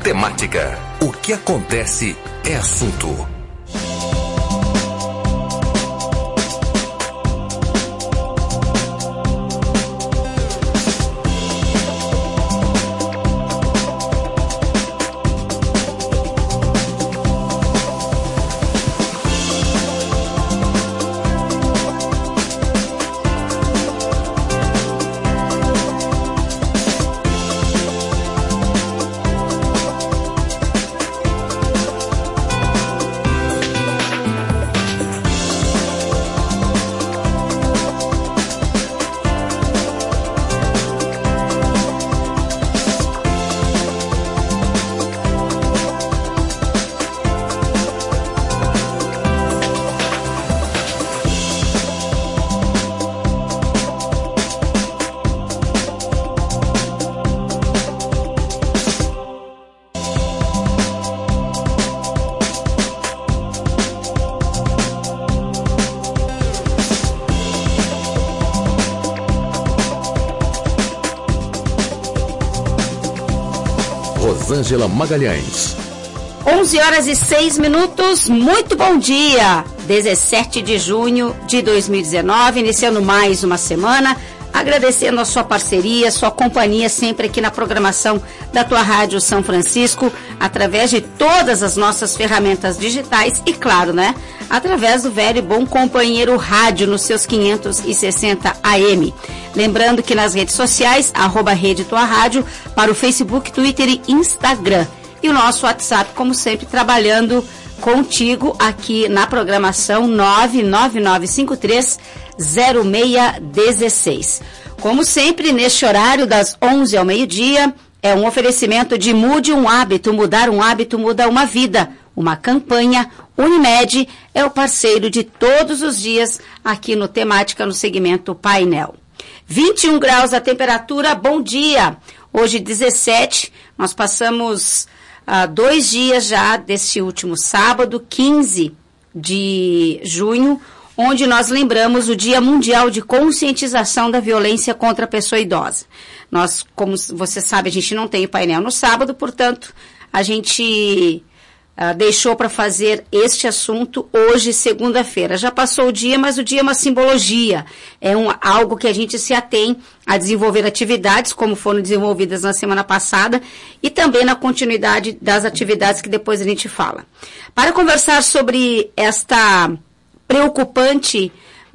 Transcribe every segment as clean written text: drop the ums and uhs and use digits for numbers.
Temática. O que acontece é assunto. Rosângela Magalhães. 11h06, muito bom dia! 17 de junho de 2019, iniciando mais uma semana, agradecendo a sua parceria, sua companhia sempre aqui na programação da tua Rádio São Francisco, através de todas as nossas ferramentas digitais e, claro, né, através do velho e bom companheiro rádio nos seus 560 AM. Lembrando que nas redes sociais, @Rede Tua Rádio, para o Facebook, Twitter e Instagram. E o nosso WhatsApp, como sempre, trabalhando contigo aqui na programação 999530616. Como sempre, neste horário das 11 ao meio-dia, é um oferecimento de Mude um Hábito, mudar um hábito muda uma vida. Uma campanha, Unimed é o parceiro de todos os dias aqui no Temática, no segmento Painel. 21 graus a temperatura, bom dia. Hoje 17, nós passamos 2 dias já desse último sábado, 15 de junho, onde nós lembramos o Dia Mundial de Conscientização da Violência contra a Pessoa Idosa. Nós, como você sabe, a gente não tem painel no sábado, portanto, a gente deixou para fazer este assunto hoje, segunda-feira. Já passou o dia, mas o dia é uma simbologia. É algo que a gente se atém a desenvolver atividades, como foram desenvolvidas na semana passada, e também na continuidade das atividades que depois a gente fala. Para conversar sobre este preocupante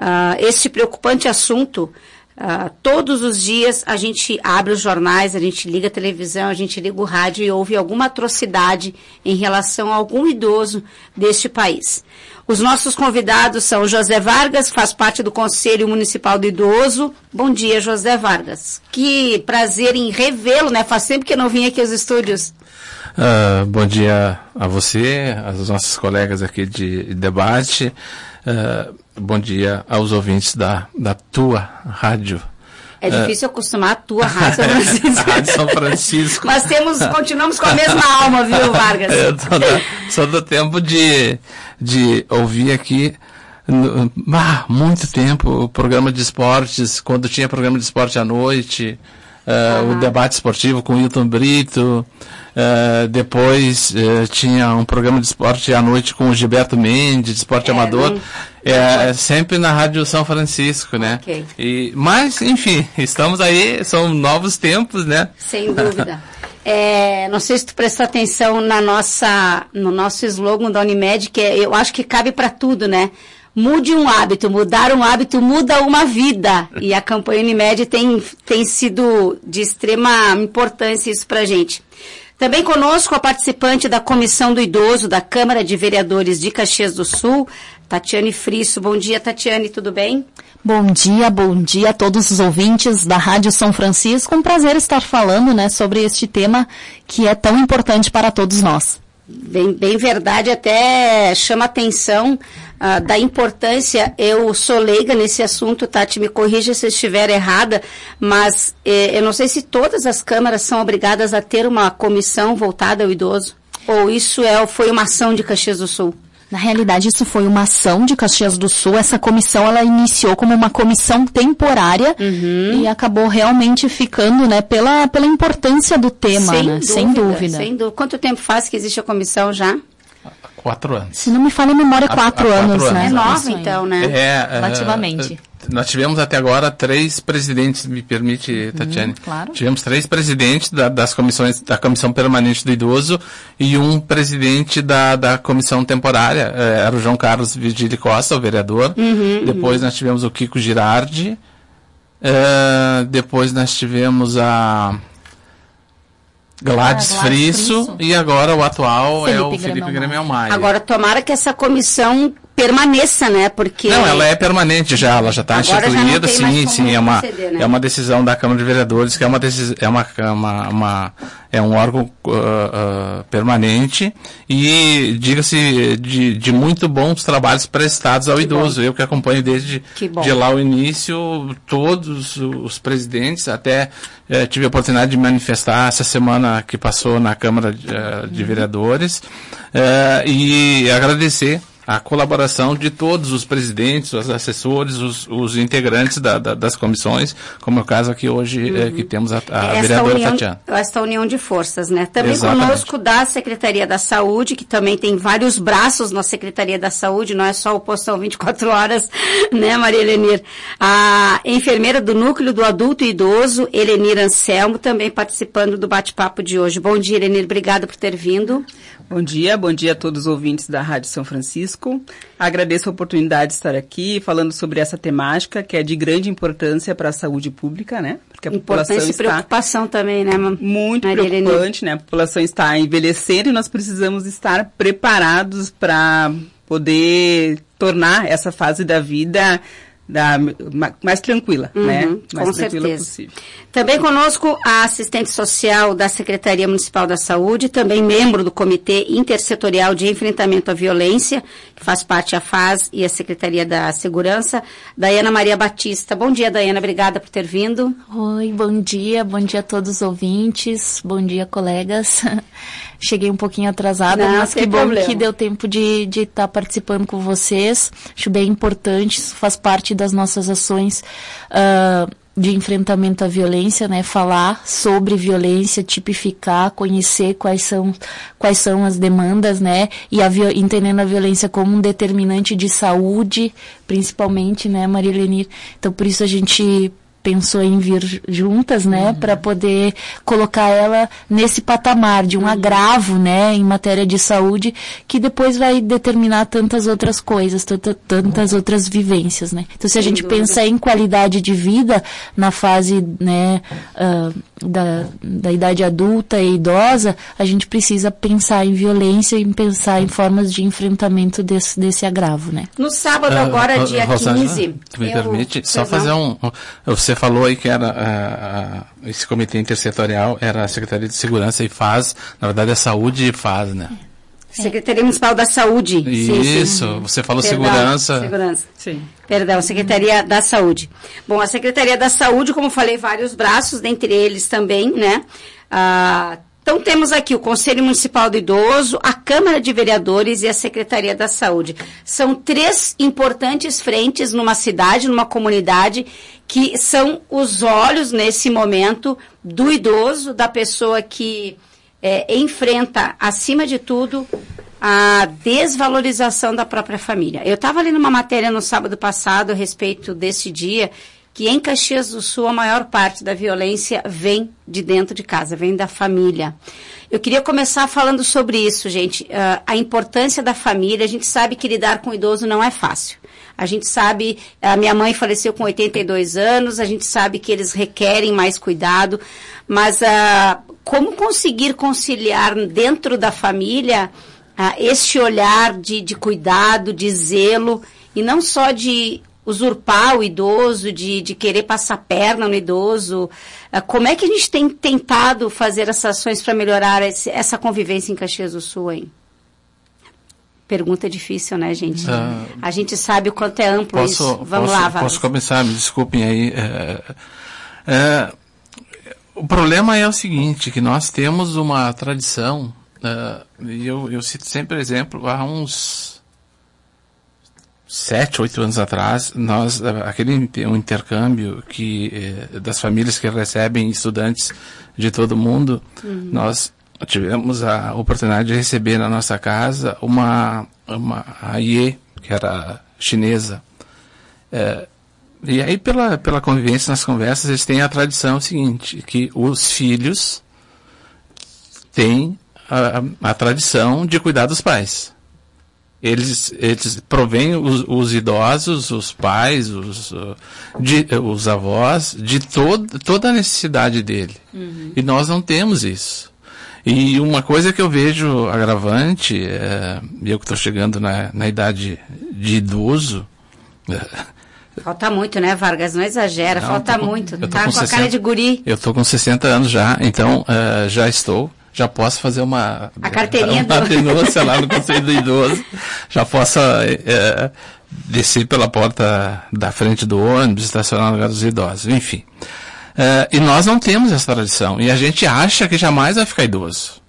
assunto, todos os dias a gente abre os jornais, a gente liga a televisão, a gente liga o rádio e ouve alguma atrocidade em relação a algum idoso deste país. Os nossos convidados são José Vargas, faz parte do Conselho Municipal do Idoso. Bom dia, José Vargas. Que prazer em revê-lo, né? Faz tempo que eu não vim aqui aos estúdios. Bom dia a você, aos nossos colegas aqui de debate. Bom dia aos ouvintes da tua rádio. É difícil acostumar a tua Rádio São Francisco. Rádio São Francisco. Mas continuamos com a mesma alma, viu, Vargas? Eu só do tempo de ouvir aqui muito tempo o programa de esportes, quando tinha programa de esporte à noite, o debate esportivo com o Hilton Brito. Depois tinha um programa de esporte à noite com o Gilberto Mendes, de esporte amador, sempre na Rádio São Francisco, né? Okay. Mas, enfim, estamos aí, são novos tempos, né? Sem dúvida. Não sei se tu prestou atenção no nosso slogan da Unimed, que eu acho que cabe para tudo, né? Mude um hábito, mudar um hábito muda uma vida. E a campanha Unimed tem sido de extrema importância isso pra gente. Também conosco a participante da Comissão do Idoso da Câmara de Vereadores de Caxias do Sul, Tatiane Frisso. Bom dia, Tatiane, tudo bem? Bom dia a todos os ouvintes da Rádio São Francisco. Um prazer estar falando, né, sobre este tema que é tão importante para todos nós. Bem verdade, até chama atenção da importância. Eu sou leiga nesse assunto, Tati, me corrija se eu estiver errada, mas eu não sei se todas as câmaras são obrigadas a ter uma comissão voltada ao idoso, ou isso foi uma ação de Caxias do Sul? Na realidade, isso foi uma ação de Caxias do Sul. Essa comissão, ela iniciou como uma comissão temporária e acabou realmente ficando, né, pela importância do tema, Sem dúvida. Quanto tempo faz que existe a comissão já? 4 anos. Se não me falha a memória, 4 anos, né? É nova, então, né? Relativamente. Nós tivemos até agora 3 presidentes, me permite, Tatiane. Claro. Tivemos 3 presidentes das comissões, da Comissão Permanente do Idoso e um presidente da Comissão Temporária, era o João Carlos Virgílio Costa, o vereador. Depois nós tivemos o Kiko Girardi, depois nós tivemos a Gladys Frisso e agora o atual é o Felipe Grêmio Maia. Agora, tomara que essa comissão permaneça, né? Porque... Não, ela é permanente já, ela já está instituída, sim, é uma decisão da Câmara de Vereadores, que é um órgão permanente e, diga-se, de muito bons trabalhos prestados ao idoso. Eu que acompanho desde de lá o início, todos os presidentes, até tive a oportunidade de manifestar essa semana que passou na Câmara de Vereadores, e agradecer a colaboração de todos os presidentes, os assessores, os integrantes das comissões, como é o caso aqui hoje, que temos a vereadora Tatiana. Esta união de forças, né? Também Exatamente. Conosco da Secretaria da Saúde, que também tem vários braços na Secretaria da Saúde, não é só o postão 24 horas, né, Maria Helenir? A enfermeira do Núcleo do Adulto e Idoso, Helenir Anselmo, também participando do bate-papo de hoje. Bom dia, Helenir, obrigada por ter vindo. Bom dia a todos os ouvintes da Rádio São Francisco. Agradeço a oportunidade de estar aqui falando sobre essa temática que é de grande importância para a saúde pública, né? Porque a população está... preocupação também, né? Muito preocupante, né? A população está envelhecendo e nós precisamos estar preparados para poder tornar essa fase da vida mais tranquila, né? Mais com tranquila certeza. Possível. Também conosco a assistente social da Secretaria Municipal da Saúde, também membro do Comitê Intersetorial de Enfrentamento à Violência, que faz parte a FAS e a Secretaria da Segurança, Daiana Maria Batista. Bom dia, Daiana, obrigada por ter vindo. Oi, bom dia a todos os ouvintes, bom dia, colegas. Cheguei um pouquinho atrasada, mas que bom que deu tempo de estar participando com vocês. Acho bem importante, isso faz parte das nossas ações de enfrentamento à violência, né? Falar sobre violência, tipificar, conhecer quais são as demandas, né? E entendendo a violência como um determinante de saúde, principalmente, né, Maria Helenir? Então, por isso a gente pensou em vir juntas, né, para poder colocar ela nesse patamar de um agravo, né, em matéria de saúde, que depois vai determinar tantas outras coisas, tantas outras vivências, né. Então, se a gente pensa em qualidade de vida na fase, né, da idade adulta e idosa, a gente precisa pensar em violência e pensar em formas de enfrentamento desse agravo, né. No sábado agora, dia Rosângela, 15... Tu me permite só fazer Você falou aí que era esse comitê intersetorial, era a Secretaria de Segurança e FAS, na verdade é Saúde e FAS, né? Secretaria Municipal da Saúde. Isso, sim. Você falou segurança. Sim. Perdão, Secretaria da Saúde. Bom, a Secretaria da Saúde, como falei, vários braços, dentre eles também, né? Então, temos aqui o Conselho Municipal do Idoso, a Câmara de Vereadores e a Secretaria da Saúde. São 3 importantes frentes numa cidade, numa comunidade, que são os olhos, nesse momento, do idoso, da pessoa que enfrenta, acima de tudo, a desvalorização da própria família. Eu estava lendo uma matéria no sábado passado a respeito desse dia, que em Caxias do Sul a maior parte da violência vem de dentro de casa, vem da família. Eu queria começar falando sobre isso, gente, a importância da família. A gente sabe que lidar com o idoso não é fácil. A gente sabe, a minha mãe faleceu com 82 anos, a gente sabe que eles requerem mais cuidado, mas como conseguir conciliar dentro da família este olhar de cuidado, de zelo, e não só de usurpar o idoso, de querer passar perna no idoso. Como é que a gente tem tentado fazer essas ações para melhorar essa convivência em Caxias do Sul, hein? Pergunta difícil, né, gente? A gente sabe o quanto é amplo isso. Vamos lá, Vargas. Posso começar? Me desculpem aí. O problema é o seguinte, que nós temos uma tradição, e eu cito sempre exemplo, há uns 7, 8 anos atrás, um intercâmbio das famílias que recebem estudantes de todo mundo, nós tivemos a oportunidade de receber na nossa casa uma AIE, que era chinesa. E aí, pela convivência nas conversas, eles têm a tradição seguinte, que os filhos têm a tradição de cuidar dos pais. Eles provêm os idosos, os pais, os avós, de toda a necessidade dele. E nós não temos isso. E uma coisa que eu vejo agravante, eu que estou chegando na idade de idoso... Falta muito, né, Vargas? Não exagera, falta muito. Tá com a cara de guri. Eu estou com 60 anos já, então já posso fazer a carteirinha uma denúncia lá no Conselho do Idoso. Já posso descer pela porta da frente do ônibus, estacionar no lugar dos idosos, enfim. E nós não temos essa tradição. E a gente acha que jamais vai ficar idoso.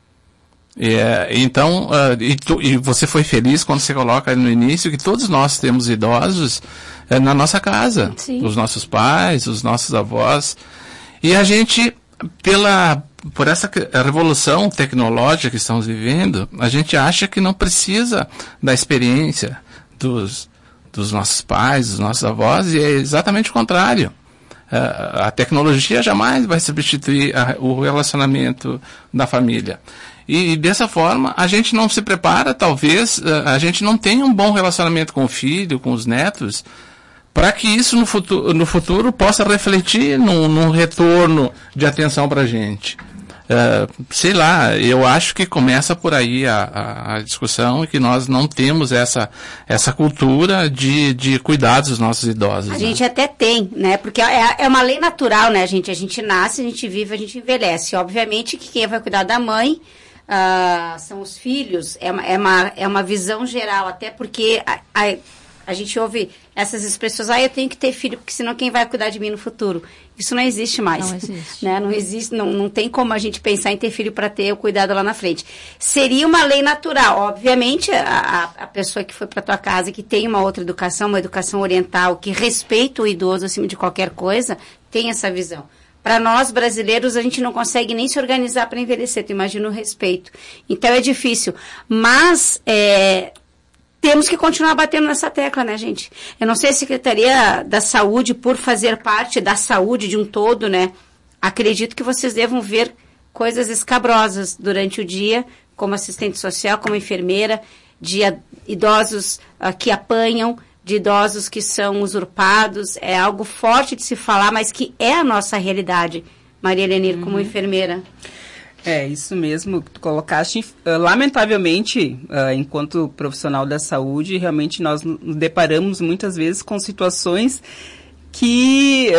Então, e você foi feliz quando você coloca no início que todos nós temos idosos na nossa casa. Sim. Os nossos pais, os nossos avós. E a gente, por essa revolução tecnológica que estamos vivendo, a gente acha que não precisa da experiência dos nossos pais, dos nossos avós, e é exatamente o contrário. A tecnologia jamais vai substituir o relacionamento da família. E dessa forma, a gente não se prepara, talvez, a gente não tenha um bom relacionamento com o filho, com os netos, para que isso no futuro possa refletir num retorno de atenção para a gente. Sei lá, eu acho que começa por aí a discussão e que nós não temos essa cultura de cuidar dos nossos idosos. A gente até tem, né? Porque é uma lei natural, né, gente? A gente nasce, a gente vive, a gente envelhece. Obviamente que quem vai cuidar da mãe são os filhos. É uma visão geral, até porque a gente ouve essas expressões, eu tenho que ter filho, porque senão quem vai cuidar de mim no futuro? Isso não existe mais. Não existe. Né? Não existe, não tem como a gente pensar em ter filho para ter o cuidado lá na frente. Seria uma lei natural. Obviamente, a pessoa que foi para tua casa, que tem uma outra educação, uma educação oriental, que respeita o idoso acima de qualquer coisa, tem essa visão. Para nós, brasileiros, a gente não consegue nem se organizar para envelhecer, tu imagina o respeito. Então, é difícil. Mas... temos que continuar batendo nessa tecla, né, gente? Eu não sei, a Secretaria da Saúde, por fazer parte da saúde de um todo, né? Acredito que vocês devam ver coisas escabrosas durante o dia, como assistente social, como enfermeira, de idosos que apanham, de idosos que são usurpados. É algo forte de se falar, mas que é a nossa realidade, Maria Elenir, como enfermeira. É, isso mesmo que tu colocaste. Lamentavelmente, enquanto profissional da saúde, realmente nós nos deparamos muitas vezes com situações que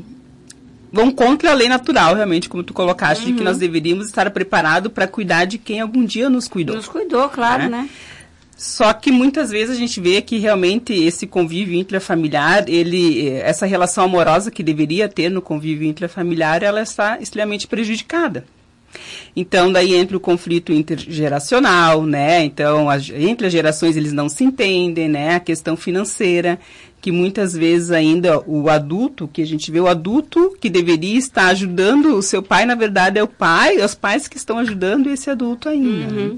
vão contra a lei natural, realmente, como tu colocaste, de que nós deveríamos estar preparados para cuidar de quem algum dia nos cuidou. Nos cuidou, claro, né? Só que muitas vezes a gente vê que realmente esse convívio intrafamiliar, essa relação amorosa que deveria ter no convívio intrafamiliar, ela está extremamente prejudicada. Então, daí entra o conflito intergeracional, né? Então, entre as gerações eles não se entendem, né? A questão financeira, que muitas vezes ainda o adulto, que a gente vê o adulto que deveria estar ajudando o seu pai, na verdade é os pais que estão ajudando esse adulto ainda.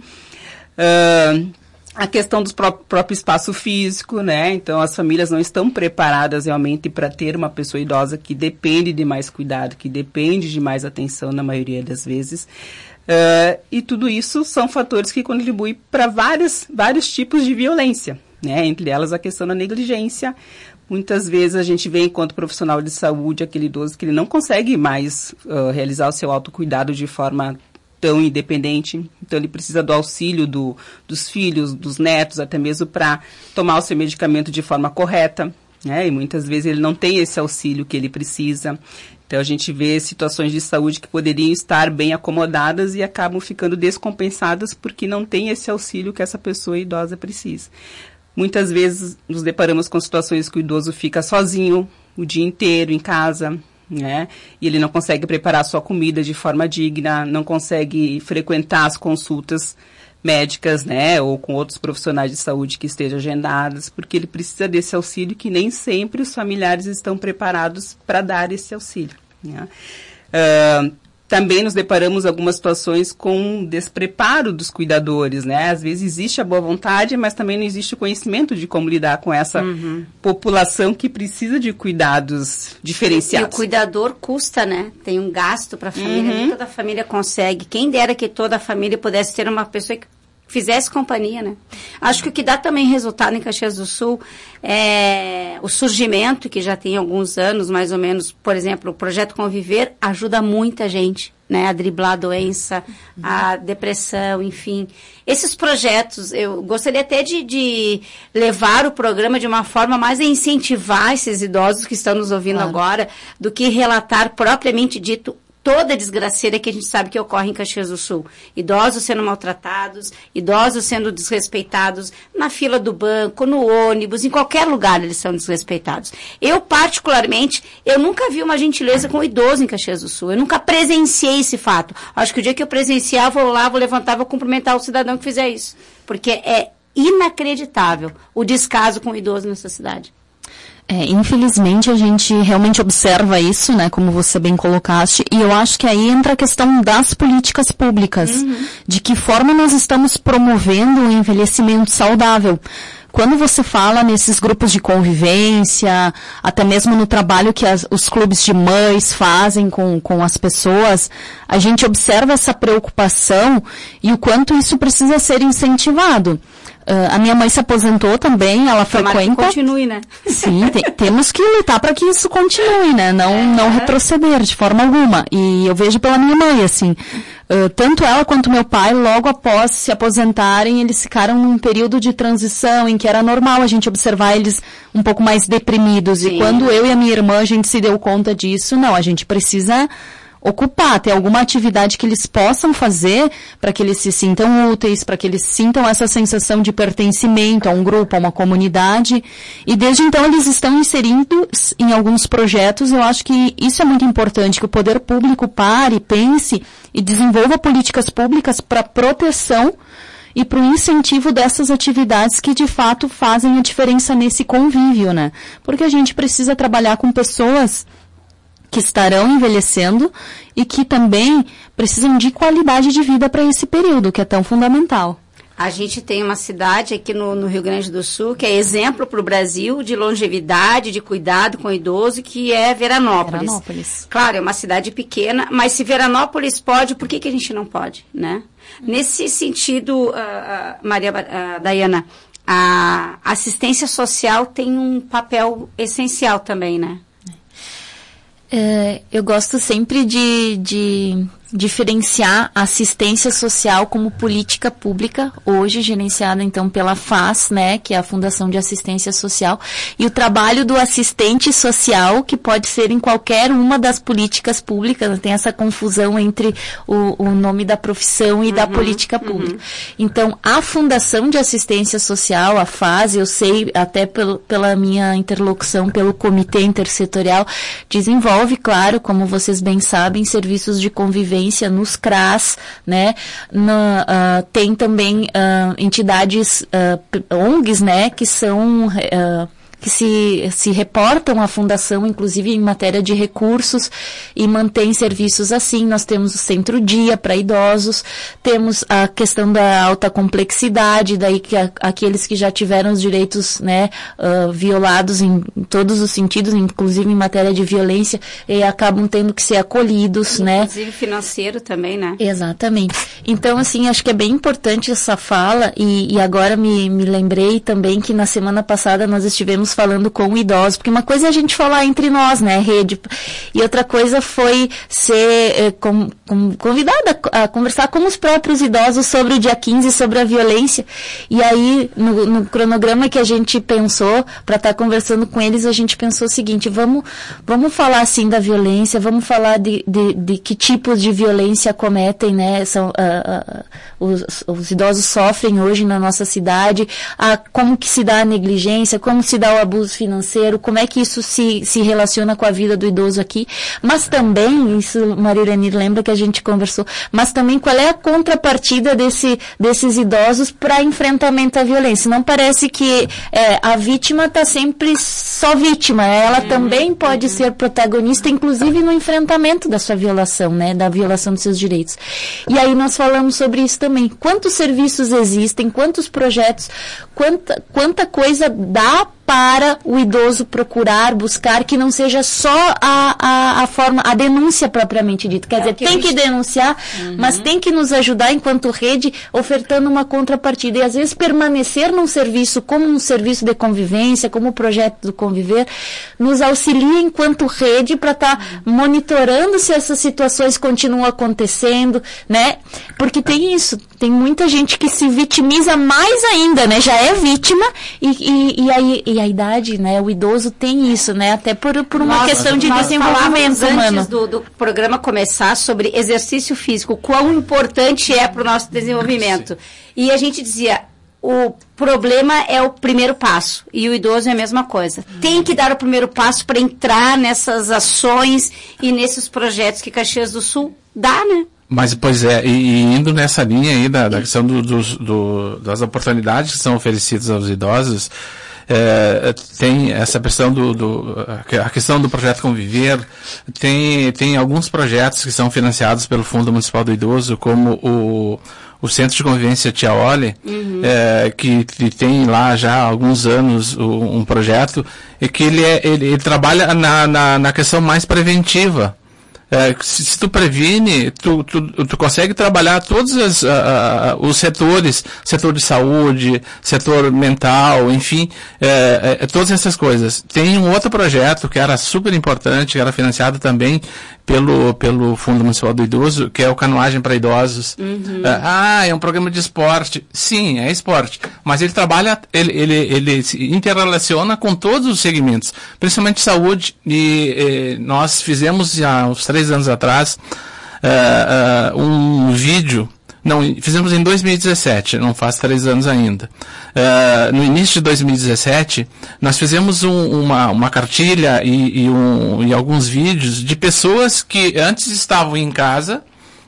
A questão do próprio espaço físico, né? Então, as famílias não estão preparadas realmente para ter uma pessoa idosa que depende de mais cuidado, que depende de mais atenção na maioria das vezes. E tudo isso são fatores que contribuem para vários tipos de violência, né? Entre elas a questão da negligência. Muitas vezes a gente vê, enquanto profissional de saúde, aquele idoso que ele não consegue mais realizar o seu autocuidado de forma tão independente, então ele precisa do auxílio dos filhos, dos netos, até mesmo para tomar o seu medicamento de forma correta, né? E muitas vezes ele não tem esse auxílio que ele precisa. Então a gente vê situações de saúde que poderiam estar bem acomodadas e acabam ficando descompensadas porque não tem esse auxílio que essa pessoa idosa precisa. Muitas vezes nos deparamos com situações que o idoso fica sozinho o dia inteiro em casa, né? E ele não consegue preparar sua comida de forma digna, não consegue frequentar as consultas médicas, né, ou com outros profissionais de saúde que estejam agendadas, porque ele precisa desse auxílio que nem sempre os familiares estão preparados para dar esse auxílio, né. Também nos deparamos algumas situações com despreparo dos cuidadores, né? Às vezes existe a boa vontade, mas também não existe o conhecimento de como lidar com essa população que precisa de cuidados diferenciados. E o cuidador custa, né? Tem um gasto para a família, nem toda a família consegue. Quem dera que toda a família pudesse ter uma pessoa que fizesse companhia, né? Acho que o que dá também resultado em Caxias do Sul é o surgimento, que já tem alguns anos, mais ou menos, por exemplo, o Projeto Conviver ajuda muita gente, né? A driblar a doença, a depressão, enfim. Esses projetos, eu gostaria até de levar o programa de uma forma mais a incentivar esses idosos que estão nos ouvindo agora, do que relatar propriamente dito toda a desgraceira que a gente sabe que ocorre em Caxias do Sul. Idosos sendo maltratados, idosos sendo desrespeitados na fila do banco, no ônibus, em qualquer lugar eles são desrespeitados. Eu, particularmente, eu nunca vi uma gentileza com o idoso em Caxias do Sul. Eu nunca presenciei esse fato. Acho que o dia que eu presenciar, vou lá, vou levantar, vou cumprimentar o cidadão que fizer isso. Porque é inacreditável o descaso com o idoso nessa cidade. Infelizmente a gente realmente observa isso, né, como você bem colocaste, e eu acho que aí entra a questão das políticas públicas, de que forma nós estamos promovendo o envelhecimento saudável. Quando você fala nesses grupos de convivência, até mesmo no trabalho que os clubes de mães fazem com as pessoas, a gente observa essa preocupação e o quanto isso precisa ser incentivado. A minha mãe se aposentou também, ela frequenta... Que continue, né? Sim, temos que lutar para que isso continue, né? Não retroceder de forma alguma. E eu vejo pela minha mãe, assim, tanto ela quanto meu pai, logo após se aposentarem, eles ficaram num período de transição em que era normal a gente observar eles um pouco mais deprimidos. Sim. E quando eu e a minha irmã, a gente se deu conta disso, não, a gente precisa ocupar, ter alguma atividade que eles possam fazer para que eles se sintam úteis, para que eles sintam essa sensação de pertencimento a um grupo, a uma comunidade. E desde então eles estão inseridos em alguns projetos. Eu acho que isso é muito importante, que o poder público pare, pense e desenvolva políticas públicas para proteção e para o incentivo dessas atividades que de fato fazem a diferença nesse convívio, né? Porque a gente precisa trabalhar com pessoas que estarão envelhecendo e que também precisam de qualidade de vida para esse período, que é tão fundamental. A gente tem uma cidade aqui no Rio Grande do Sul, que é exemplo para o Brasil de longevidade, de cuidado com o idoso, que é Veranópolis. Claro, é uma cidade pequena, mas se Veranópolis pode, por que a gente não pode, né? Nesse sentido, Dayana, a assistência social tem um papel essencial também, né? Eu gosto sempre de diferenciar a assistência social como política pública, hoje gerenciada então pela FAS, né, que é a Fundação de Assistência Social, e o trabalho do assistente social, que pode ser em qualquer uma das políticas públicas, tem essa confusão entre o nome da profissão e da política pública. Então, a Fundação de Assistência Social, a FAS, eu sei até pela minha interlocução pelo Comitê Intersetorial, desenvolve, claro, como vocês bem sabem, serviços de convivência nos CRAS, né? Tem também entidades ONGs, né? Que são que se reportam à fundação, inclusive em matéria de recursos, e mantém serviços assim. Nós temos o Centro Dia para idosos, temos a questão da alta complexidade, daí que aqueles que já tiveram os direitos, né, violados em todos os sentidos, inclusive em matéria de violência, e acabam tendo que ser acolhidos, inclusive, né? Inclusive financeiro também, né? Exatamente. Então, assim, acho que é bem importante essa fala, e agora me lembrei também que na semana passada nós estivemos falando com idosos, porque uma coisa é a gente falar entre nós, né, rede, e outra coisa foi ser convidada a conversar com os próprios idosos sobre o dia 15, sobre a violência, e aí no cronograma que a gente pensou para estar conversando com eles, a gente pensou o seguinte: vamos falar assim da violência, vamos falar de que tipos de violência cometem, né, os idosos sofrem hoje na nossa cidade, como que se dá a negligência, como se dá o abuso financeiro, como é que isso se relaciona com a vida do idoso aqui, mas também, isso Marilene lembra que a gente conversou, mas também qual é a contrapartida desses idosos para enfrentamento à violência. Não parece que a vítima está sempre só vítima, ela também pode ser protagonista, inclusive no enfrentamento da sua violação, né, da violação dos seus direitos. E aí nós falamos sobre isso também. Quantos serviços existem, quantos projetos, quanta coisa dá para o idoso procurar, buscar, que não seja só a forma, a denúncia propriamente dita. Quer dizer, tem que denunciar, mas tem que nos ajudar enquanto rede, ofertando uma contrapartida. E às vezes permanecer num serviço, como um serviço de convivência, como o projeto do Conviver, nos auxilia enquanto rede para estar monitorando se essas situações continuam acontecendo, né? Porque tem isso, tem muita gente que se vitimiza mais ainda, né? Já é vítima e a idade, né? O idoso tem isso, né? Até por uma questão de desenvolvimento humano. Antes do programa começar sobre exercício físico, quão importante é para o nosso desenvolvimento. E a gente dizia, o problema é o primeiro passo, e o idoso é a mesma coisa. Tem que dar o primeiro passo para entrar nessas ações e nesses projetos que Caxias do Sul dá, né? Mas, pois é, e indo nessa linha aí da questão das oportunidades que são oferecidas aos idosos, tem essa questão a questão do projeto Conviver, tem alguns projetos que são financiados pelo Fundo Municipal do Idoso, como o Centro de Convivência Tia Oli, que tem lá já há alguns anos um projeto, e que ele trabalha na questão mais preventiva. Se tu previne, tu consegue trabalhar todos os setores, setor de saúde, setor mental, enfim, todas essas coisas. Tem um outro projeto que era super importante, que era financiado também pelo Fundo Municipal do Idoso, que é o Canoagem para Idosos. É um programa de esporte. Sim, é esporte. Mas ele trabalha, ele se interrelaciona com todos os segmentos, principalmente saúde. E nós fizemos há uns 3 anos atrás um vídeo. Não, fizemos em 2017, não faz 3 anos ainda. No início de 2017, nós fizemos uma cartilha e alguns vídeos de pessoas que antes estavam em casa,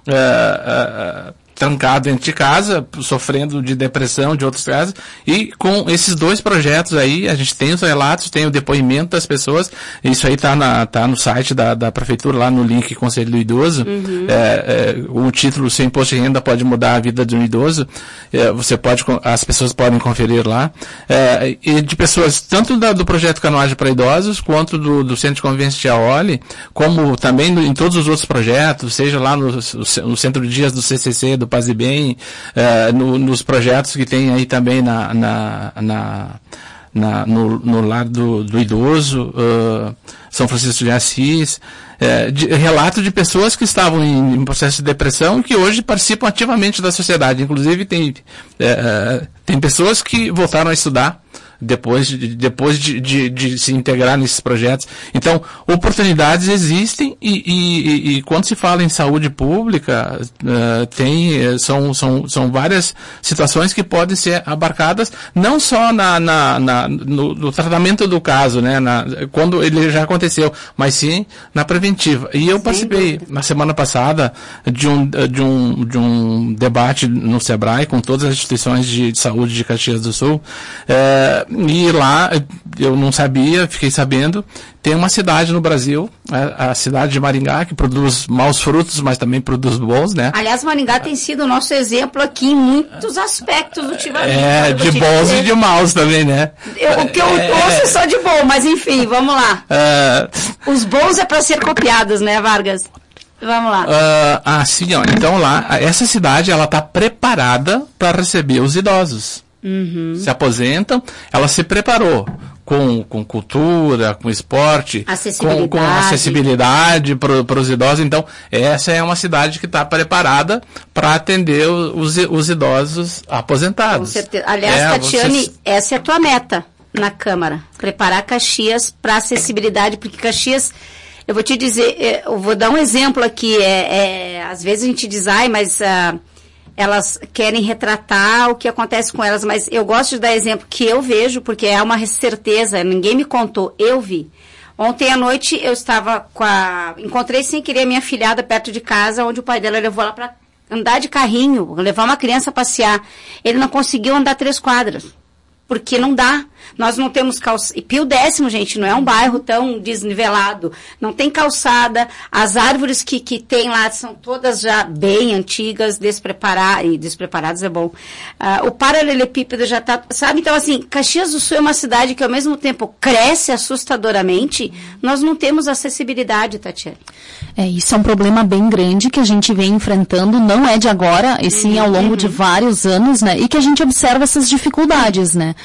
trancado dentro de casa, sofrendo de depressão, de outros casos, e com esses 2 projetos aí, a gente tem os relatos, tem o depoimento das pessoas, isso aí tá no site da prefeitura, lá no link Conselho do Idoso, o título Seu Imposto de Renda Pode Mudar a Vida de um Idoso, as pessoas podem conferir lá, e de pessoas, tanto do projeto Canoagem para Idosos, quanto do Centro de Convivência Tia Oli, como também em todos os outros projetos, seja lá no Centro de Dias do CCC, do Paz e Bem, nos projetos que tem aí também no lar do idoso, São Francisco de Assis, relato de pessoas que estavam em processo de depressão e que hoje participam ativamente da sociedade. Inclusive tem pessoas que voltaram a estudar depois de se integrar nesses projetos. Então, oportunidades existem e quando se fala em saúde pública, são várias situações que podem ser abarcadas, não só no tratamento do caso, né, quando ele já aconteceu, mas sim na preventiva. E eu participei na semana passada de um debate no Sebrae com todas as instituições de saúde de Caxias do Sul, e lá, eu não sabia, fiquei sabendo, tem uma cidade no Brasil, a cidade de Maringá, que produz maus frutos, mas também produz bons, né? Aliás, Maringá tem sido o nosso exemplo aqui em muitos aspectos ultimamente. De bons e de maus também, né? O que eu ouço é só de bom, mas enfim, vamos lá. Os bons é para ser copiados, né, Vargas? Vamos lá. Sim, ó. Então lá, essa cidade, ela está preparada para receber os idosos. Se aposentam, ela se preparou com cultura, com esporte, com acessibilidade para os idosos. Então, essa é uma cidade que está preparada para atender os idosos aposentados. Com certeza. Aliás, Tatiane, essa é a tua meta na Câmara, preparar Caxias para acessibilidade, porque Caxias, eu vou te dizer, eu vou dar um exemplo aqui, às vezes a gente diz, mas elas querem retratar o que acontece com elas, mas eu gosto de dar exemplo que eu vejo, porque é uma certeza, ninguém me contou, eu vi. Ontem à noite eu estava encontrei sem querer a minha filhada perto de casa, onde o pai dela levou ela para andar de carrinho, levar uma criança a passear. Ele não conseguiu andar 3 quadras, porque não dá. Nós não temos calçada. E Pio X, gente, não é um bairro tão desnivelado. Não tem calçada. As árvores que tem lá são todas já bem antigas, despreparadas é bom. O paralelepípedo já está, sabe? Então, assim, Caxias do Sul é uma cidade que, ao mesmo tempo, cresce assustadoramente. Nós não temos acessibilidade, Tatiana. Isso é um problema bem grande que a gente vem enfrentando, não é de agora, e sim ao longo de vários anos, né? E que a gente observa essas dificuldades, né?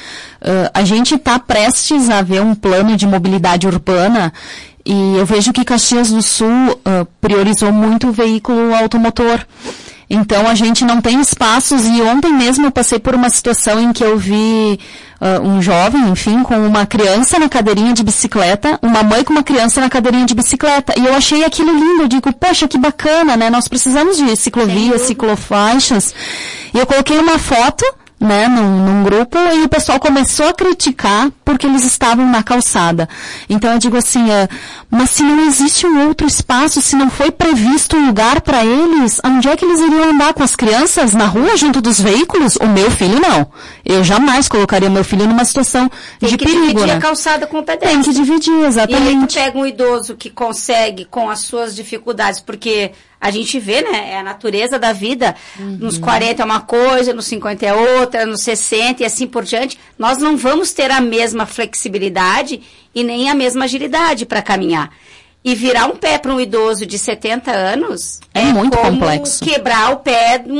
A gente está prestes a ver um plano de mobilidade urbana e eu vejo que Caxias do Sul priorizou muito o veículo automotor. Então a gente não tem espaços e ontem mesmo eu passei por uma situação em que eu vi um jovem, enfim, com uma criança na cadeirinha de bicicleta, uma mãe com uma criança na cadeirinha de bicicleta. E eu achei aquilo lindo, eu digo, poxa, que bacana, né? Nós precisamos de ciclovias, ciclofaixas. E eu coloquei uma foto, né, num grupo, e o pessoal começou a criticar porque eles estavam na calçada. Então eu digo assim, mas se não existe um outro espaço, se não foi previsto um lugar para eles, onde é que eles iriam andar com as crianças? Na rua, junto dos veículos? O meu filho não. Eu jamais colocaria meu filho numa situação de perigo, né? Tem que dividir a calçada com o pedestre. Tem que dividir, exatamente. E aí tu pega um idoso que consegue com as suas dificuldades, porque a gente vê, né, é a natureza da vida, nos 40 é uma coisa, nos 50 é outra, nos 60 e assim por diante. Nós não vamos ter a mesma flexibilidade e nem a mesma agilidade para caminhar. E virar um pé para um idoso de 70 anos é muito como complexo. Quebrar o pé de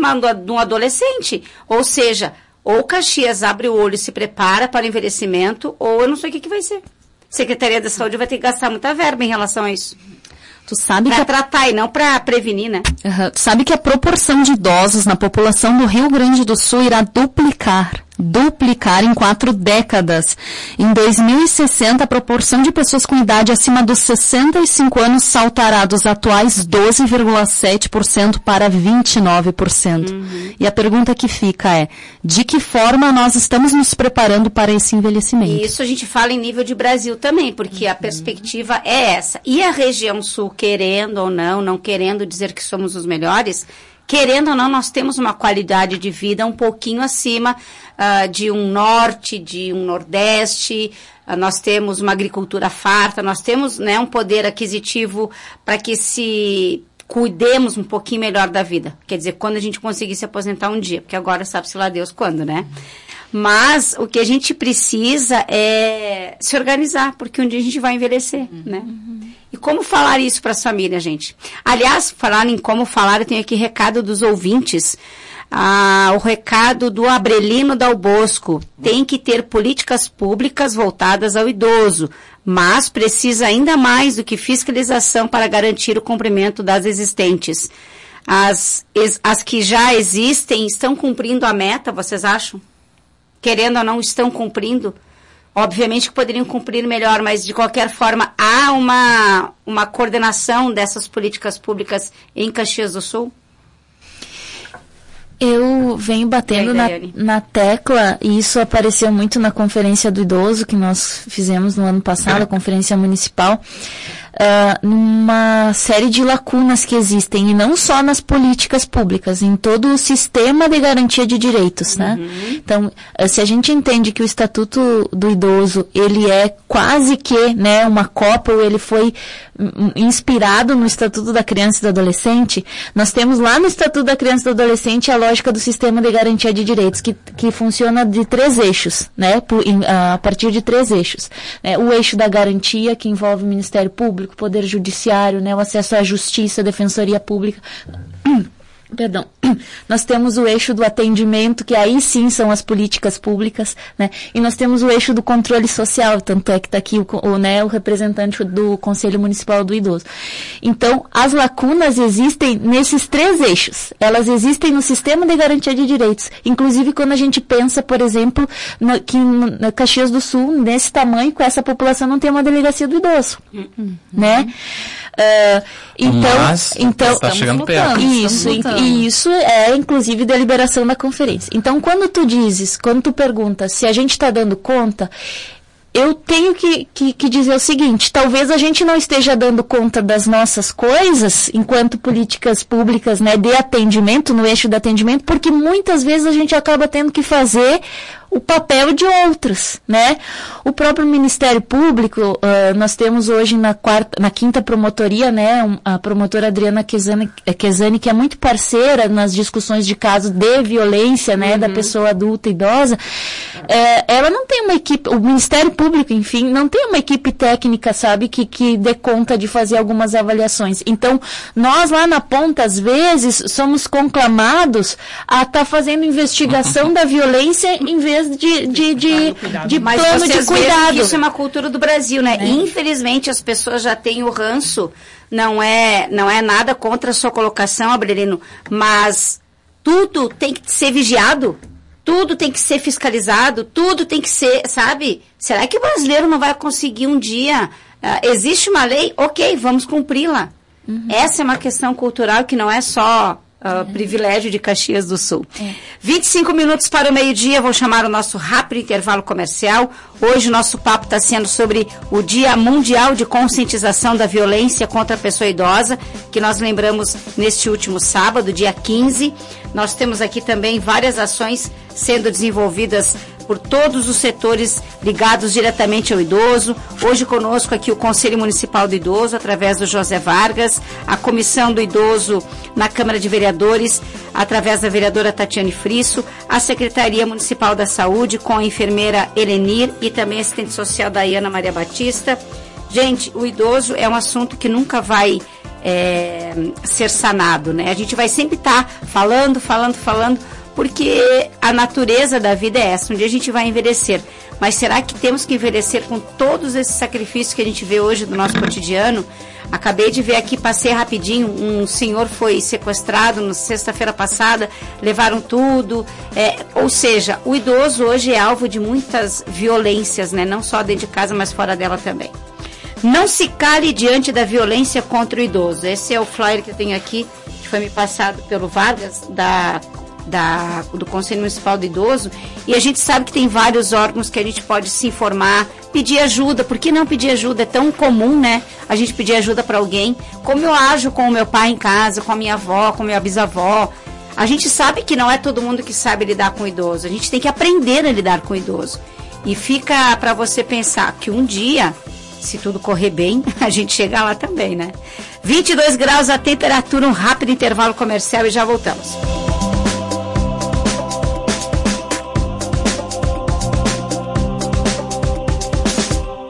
um adolescente. Ou seja, ou Caxias abre o olho e se prepara para o envelhecimento, ou eu não sei o que vai ser. Secretaria da Saúde vai ter que gastar muita verba em relação a isso. Tu sabe pra tratar e não para prevenir, né? Tu sabe que a proporção de idosos na população do Rio Grande do Sul irá duplicar em 4 décadas. Em 2060, a proporção de pessoas com idade acima dos 65 anos saltará dos atuais 12,7% para 29%. E a pergunta que fica é, de que forma nós estamos nos preparando para esse envelhecimento? E isso a gente fala em nível de Brasil também, porque a perspectiva é essa. E a região sul, querendo ou não querendo dizer que somos os melhores, querendo ou não, nós temos uma qualidade de vida um pouquinho acima de um norte, de um nordeste, nós temos uma agricultura farta, nós temos, né, um poder aquisitivo para que se cuidemos um pouquinho melhor da vida. Quer dizer, quando a gente conseguir se aposentar um dia, porque agora sabe-se lá Deus quando, né? Mas o que a gente precisa é se organizar, porque um dia a gente vai envelhecer, né? E como falar isso para as famílias, gente? Aliás, falar em como falar, eu tenho aqui recado dos ouvintes. O recado do Abrelino Dal Bosco. Tem que ter políticas públicas voltadas ao idoso, mas precisa ainda mais do que fiscalização para garantir o cumprimento das existentes. As que já existem estão cumprindo a meta, vocês acham? Querendo ou não, estão cumprindo? Obviamente que poderiam cumprir melhor, mas de qualquer forma há uma coordenação dessas políticas públicas em Caxias do Sul? Eu venho batendo na tecla, e isso apareceu muito na Conferência do Idoso, que nós fizemos no ano passado, a Conferência Municipal, numa série de lacunas que existem, e não só nas políticas públicas, em todo o sistema de garantia de direitos, né? Então, se a gente entende que o Estatuto do Idoso, ele é quase que, né, uma cópia, ou ele foi inspirado no Estatuto da Criança e do Adolescente, nós temos lá no Estatuto da Criança e do Adolescente a lógica do sistema de garantia de direitos, que funciona de 3 eixos, né, a partir de 3 eixos. O eixo da garantia, que envolve o Ministério Público, Poder Judiciário, né, o acesso à justiça, a Defensoria Pública. Perdão. Nós temos o eixo do atendimento, que aí sim são as políticas públicas, né? E nós temos o eixo do controle social, tanto é que está aqui o representante do Conselho Municipal do Idoso. Então, as lacunas existem nesses 3 eixos. Elas existem no sistema de garantia de direitos. Inclusive, quando a gente pensa, por exemplo, que na Caxias do Sul, nesse tamanho, com essa população, não tem uma delegacia do idoso, né? Então está chegando perto. Isso é, inclusive, deliberação da conferência. Então, quando tu pergunta se a gente está dando conta, eu tenho que dizer o seguinte: talvez a gente não esteja dando conta das nossas coisas enquanto políticas públicas, né, de atendimento, no eixo de atendimento, porque muitas vezes a gente acaba tendo que fazer o papel de outros, né? O próprio Ministério Público, nós temos hoje na quinta promotoria, né, a promotora Adriana Quesani, que é muito parceira nas discussões de casos de violência, né, da pessoa adulta e idosa. Ela não tem uma equipe, o Ministério Público, enfim, não tem uma equipe técnica, sabe, que dê conta de fazer algumas avaliações. Então, nós lá na ponta, às vezes, somos conclamados a estar fazendo investigação da violência em vez de mas plano de cuidado. Isso é uma cultura do Brasil, né? Infelizmente as pessoas já têm o ranço. Não é nada contra a sua colocação, Abrelino, mas tudo tem que ser vigiado, tudo tem que ser fiscalizado, tudo tem que ser, sabe? Será que o brasileiro não vai conseguir um dia? Existe uma lei, ok, vamos cumpri-la. Essa é uma questão cultural que não é só privilégio de Caxias do Sul. 25 minutos para o meio-dia, vou chamar o nosso rápido intervalo comercial. Hoje o nosso papo está sendo sobre o Dia Mundial de Conscientização da Violência contra a Pessoa Idosa, que nós lembramos neste último sábado, dia 15. Nós temos aqui também várias ações sendo desenvolvidas por todos os setores ligados diretamente ao idoso. Hoje conosco aqui o Conselho Municipal do Idoso, através do José Vargas, a Comissão do Idoso na Câmara de Vereadores, através da vereadora Tatiane Frisso, a Secretaria Municipal da Saúde, com a enfermeira Elenir e também a assistente social Daiana Maria Batista. Gente, o idoso é um assunto que nunca vai ser sanado, né? A gente vai sempre estar falando, porque a natureza da vida é essa. Um dia a gente vai envelhecer. Mas será que temos que envelhecer com todos esses sacrifícios que a gente vê hoje do nosso cotidiano? Acabei de ver aqui, passei rapidinho, um senhor foi sequestrado na sexta-feira passada, levaram tudo. Ou seja, o idoso hoje é alvo de muitas violências, né? Não só dentro de casa, mas fora dela também. Não se cale diante da violência contra o idoso. Esse é o flyer que eu tenho aqui, que foi me passado pelo Vargas, do Conselho Municipal do Idoso, e a gente sabe que tem vários órgãos que a gente pode se informar, pedir ajuda. Por que não pedir ajuda? É tão comum, né? A gente pedir ajuda para alguém. Como eu ajo com o meu pai em casa, com a minha avó, com a minha bisavó. A gente sabe que não é todo mundo que sabe lidar com o idoso. A gente tem que aprender a lidar com o idoso. E fica para você pensar que um dia, se tudo correr bem, a gente chega lá também, né? 22 graus a temperatura, um rápido intervalo comercial e já voltamos.